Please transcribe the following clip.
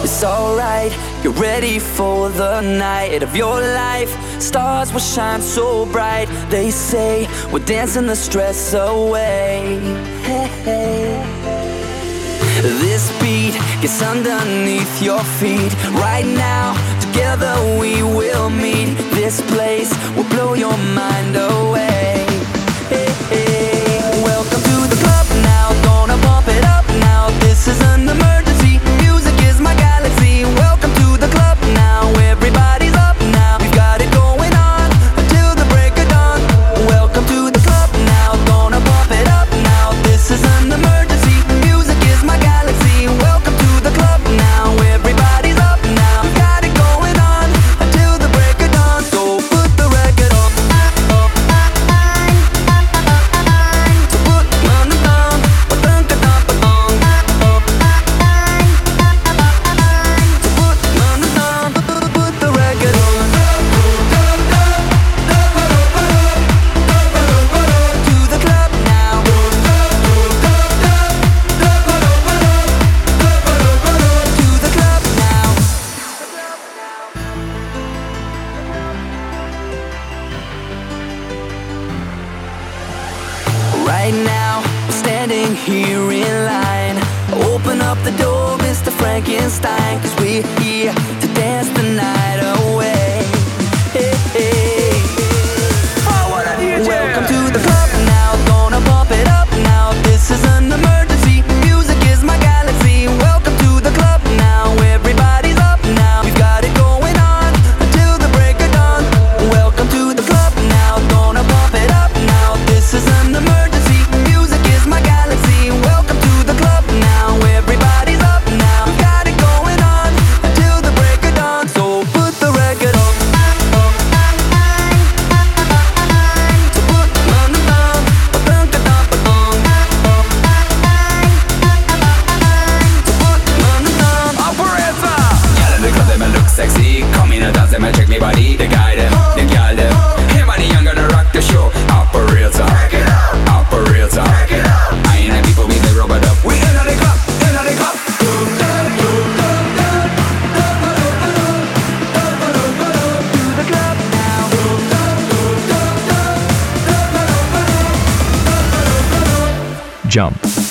It's alright, get ready for the night of your life. Stars will shine so bright. They say we're dancing the stress away. Hey, hey. This beat gets underneath your feet. Right now, together we will meet. This place will blow your mind away. Hey, hey. Welcome to the club now, gonna bump it up now. This is an emergency, music is my galaxy. Welcome to the club now, everybody's up now. We've got it going on until the break of dawn. Welcome to the club now, gonna bump it up now. This is an emergency, music is my galaxy. Welcome to the club now, everybody's up now. We've got it going on until the break of dawn. So put the record on. So put on the thumb, ba-dum-ka-dum-ba-dum. So put on the thumb, put the record on. To the club now. To the club now. Right now, we're standing here in line. Open up the door, Mr. Frankenstein, 'cause we're here to dance the night away. Hey, hey. Welcome to the club now, gonna bump it up now. This is an emergency, music is my galaxy. Welcome to the club now, everybody's up now. We've got it going on until the break of dawn. Welcome to the club now, gonna bump it up now. This is an emergency, music is my galaxy. Welcome to the club now, everybody's up now. We've got it going on until the break of dawn. So put the record on. So put on the thumb, ba-dum-ka-dum-ba-dum. So put on the thumb. Operator! Y'all in the club, them a look sexy. Come in and dance, them a check me body. The guy them, the girl them. Him and the young gonna rock the show. Operator, operator. I ain't the people we they rub it up. We in the club, in the club. To the club now. Jump.